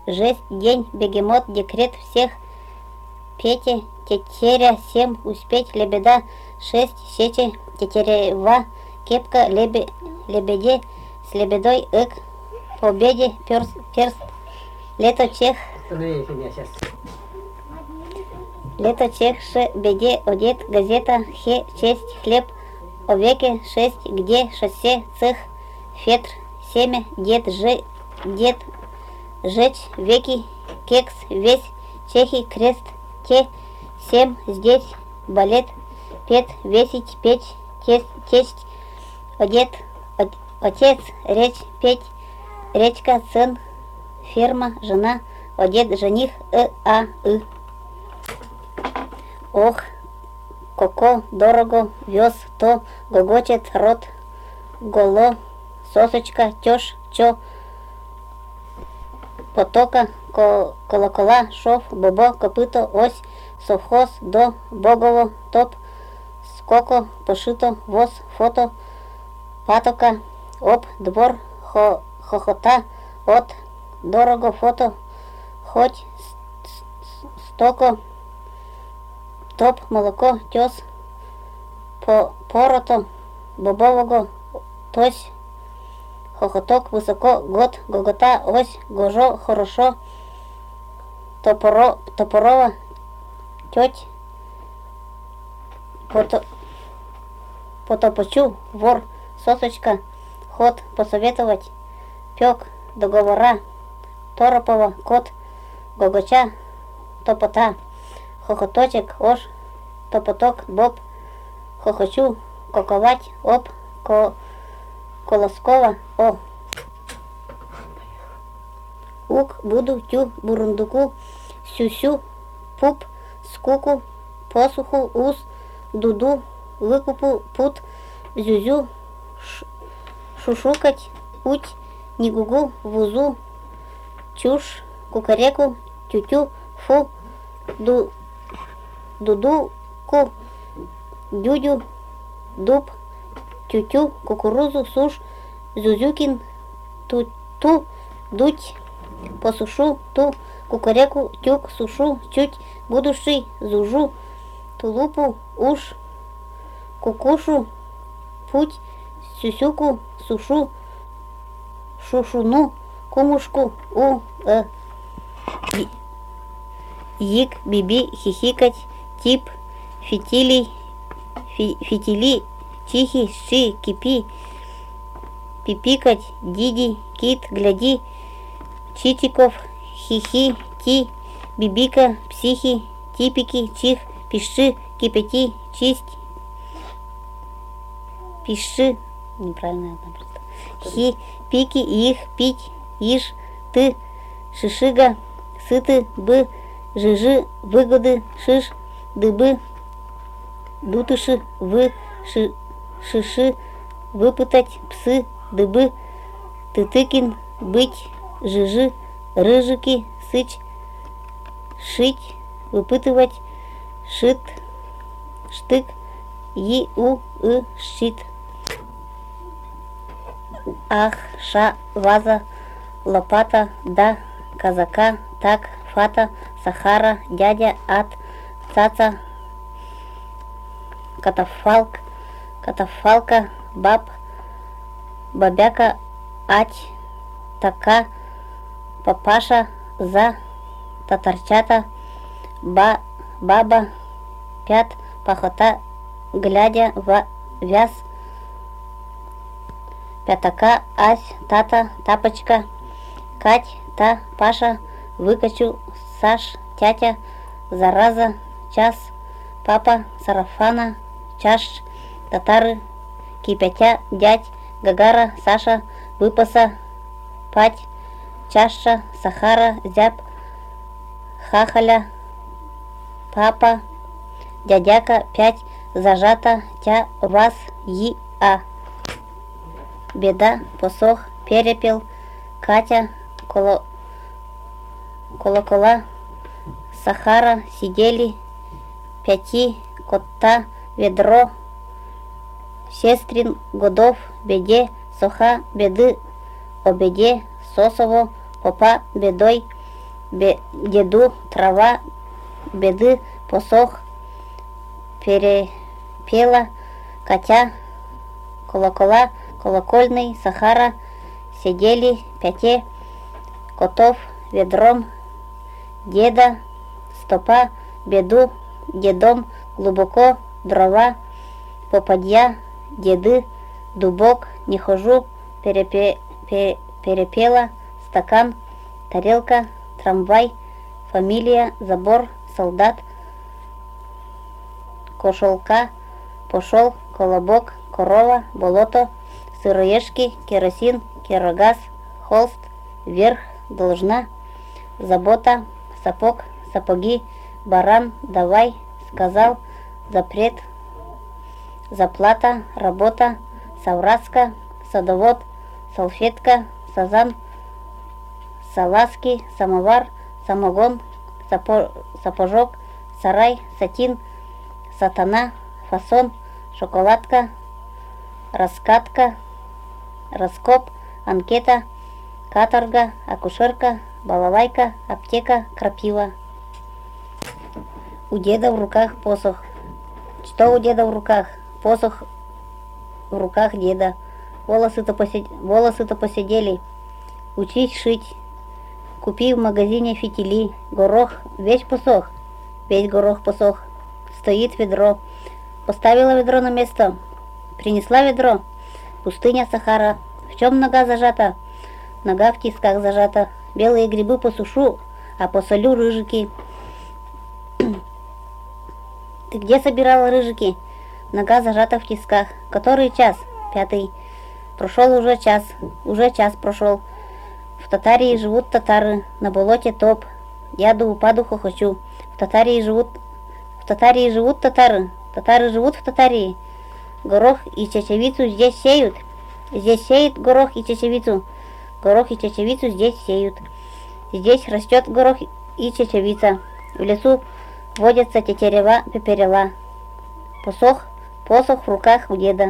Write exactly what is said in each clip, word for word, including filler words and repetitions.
жесть, день, бегемот, декрет всех, Петя, тетеря, семь, успеть, лебеда, шесть, сечи, тетерева, кепка, лебе, лебеде, с лебедой, эк, победе, перст, перст, лето, чех, лето, чех, ше, беде, одет, газета, хе, честь, хлеб, овеке, шесть, где, шоссе, цех, фетр, семя, дед, же, дед, жечь, веки, кекс, весь, чехи, крест, те, семь, здесь, балет, пет, весить, петь, тесть, тесть, одет, от, отец, речь, петь, речка, сын, ферма, жена, одет, жених, э, а, и. Ох, коко, дорого, вез, то, гогочет, рот, голо, сосочка, тёж, чё, потока, ко, колокола, шов, бобо, копыто, ось, совхоз, до, богово, топ, скоко, пошито, воз, фото, патока, об, двор, хо, хохота, от, дорого, фото, хоть, стоко, топ, молоко, тёс, по, порото, бобового, тось, хохоток, высоко, год, гогота, ось, гожо, хорошо, топоро, топорова, теть, пото, потопочу, вор, сосочка, ход, посоветовать, пек, договора, торопова, кот, гогоча, топота, хохоточек, ош, топоток, боб, хохочу, коковать, об, ко, колоскова, о. Ук, буду, тю, бурундуку, сюсю, пуп, скуку, посуху, ус, дуду, выкупу, пут, зюзю, ш, шушукать, уть, нигугу, вузу, чушь, кукареку, тютю, фу, ду, дуду, ку, дюдю, дуб, тютю, кукурузу, сушь, зюзюкин, ту, ту, дуть, посушу, ту, кукареку, тюк, сушу, чуть, будущий, зужу, тулупу, уж, кукушу, путь, сюсюку, сушу, шушуну, кумушку, у, э, Йик, биби, хихикать, тип, фитилий, фи, фитили, тихий, ши, кипи, пипикать, диди, кит, гляди, читиков, хихи, ти, бибика, психи, типики, чих, пиши, кипяти, чисть, пиши, неправильно просто, хи, пики, их, пить, ишь, ты, шишига, сыты, бы, жижи, выгоды, шиш, дыбы, дутыши, вы, ши, шиши, выпытать, псы, дыбы, тытыкин, быть, жижи, рыжики, сыч, шить, выпытывать, шит, штык, и, у, и, щит. Ах, ша, ваза, лопата, да, казака, так, фата, сахара, дядя, ад, цаца, катафалк, катафалка, баб, бабяка, ать, така, папаша, за, татарчата, ба, баба, пят, пахота, глядя, в, вяз, пятака, ась, тата, тапочка, кать, та, паша, выкачу, саш, тятя, зараза, час, папа, сарафана, чаш, татары, кипятя, дядь, гагара, Саша, выпаса, пать, чаша, сахара, зяб, хахаля, папа, дядяка, пять, зажата, тя, вас, и, а. Беда, посох, перепел, Катя, коло, колокола, Сахара, сидели, пяти, кота, ведро, сестрин, годов, беде, соха, беды, обеде, сосово, попа, бедой, бе, деду трава, беды посох, перепела, котя, колокола, колокольный, Сахара, сидели пяте, котов, ведром, деда, стопа, беду, дедом, глубоко, дрова, попадья, деды, дубок, не хожу, перепе, пе, перепела, стакан, тарелка, трамвай, фамилия, забор, солдат, кошелка, пошел, колобок, корова, болото, сыроежки, керосин, керогаз, холст, вверх, должна, забота, сапог, сапоги, баран, давай, сказал, запрет, заплата, работа, совраска, садовод, салфетка, сазан, салазки, самовар, самогон, сапо, сапожок, сарай, сатин, сатана, фасон, шоколадка, раскатка, раскоп, анкета, каторга, акушерка, балалайка, аптека, крапива. У деда в руках посох. Что у деда в руках? Посох в руках деда. Волосы-то посид... Волосы-то посидели. Учись шить. Купи в магазине фитили. Горох весь посох. Весь горох посох. Стоит ведро. Поставила ведро на место. Принесла ведро. Пустыня Сахара. В чем нога зажата? Нога в тисках зажата. Белые грибы посушу, а посолю рыжики. Ты где собирала рыжики? Нога зажата в тисках. Который час? Пятый. Прошел уже час. Уже час прошел. В Татарии живут татары. На болоте топ. Яду упаду хохочу. В Татарии живут... В Татарии живут татары. Татары живут в Татарии. Горох и чечевицу здесь сеют. Здесь сеют горох и чечевицу. Горох и чечевицу здесь сеют. Здесь растет горох и чечевица. В лесу водятся тетерева, пеперела. Посох, посох в руках у деда.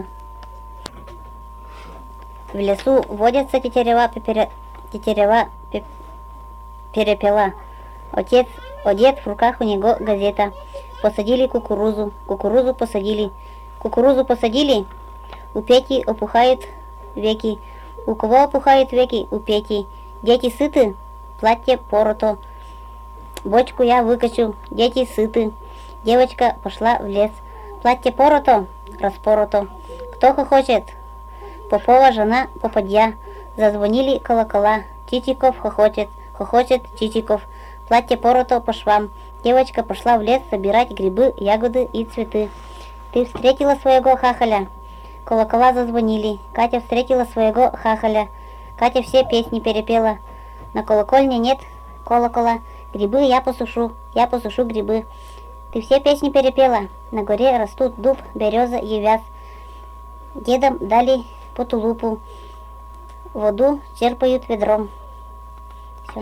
В лесу водятся тетерева, пепере, тетерева, пеп, перепела. Отец, о дед в руках у него газета. Посадили кукурузу, кукурузу посадили. Кукурузу посадили, у Пети опухают веки. У кого опухают веки? У Пети. Дети сыты, платье порото. Бочку я выкачу, дети сыты. Девочка пошла в лес. Платье порото, распорото. Кто хохочет? Попова жена, попадья. Зазвонили колокола. Чичиков хохочет, хохочет Чичиков. Платье порото по швам. Девочка пошла в лес собирать грибы, ягоды и цветы. Ты встретила своего хахаля? Колокола зазвонили. Катя встретила своего хахаля. Катя все песни перепела. На колокольне нет колокола. Грибы я посушу, я посушу грибы. Ты все песни перепела. На горе растут дуб, береза и вяз. Дедам дали по тулупу. Воду черпают ведром. Все.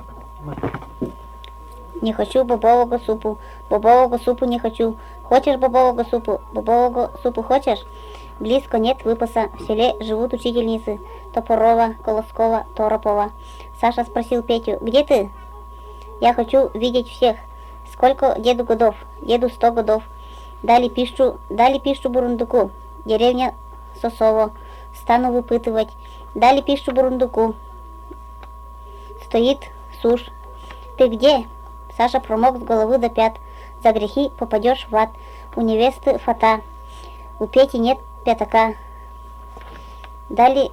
Не хочу бобового супу. Бобового супу не хочу. Хочешь бобового супу? Бобового супу хочешь? Близко нет выпаса. В селе живут учительницы. Топорова, Колоскова, Торопова. Саша спросил Петю: где ты? Я хочу видеть всех. Сколько деду годов? Деду сто годов. Дали пищу, дали пищу бурундуку. Деревня Сосово. Стану выпытывать. Дали пищу бурундуку. Стоит сушь. Ты где? Саша промок с головы до пят. За грехи попадешь в ад. У невесты фата. У Пети нет пятака. Дали...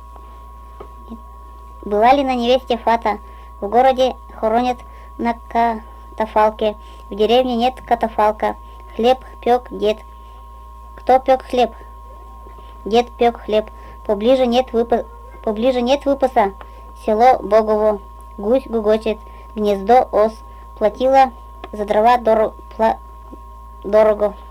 Была ли на невесте фата? В городе хоронят на катафалке. В деревне нет катафалка. Хлеб пек дед. Кто пек хлеб? Дед пек хлеб. Поближе нет, выпа... Поближе нет выпаса. Село Богово. Гусь гугочет. Гнездо ос. Платила за дрова дор... Пла... дорого.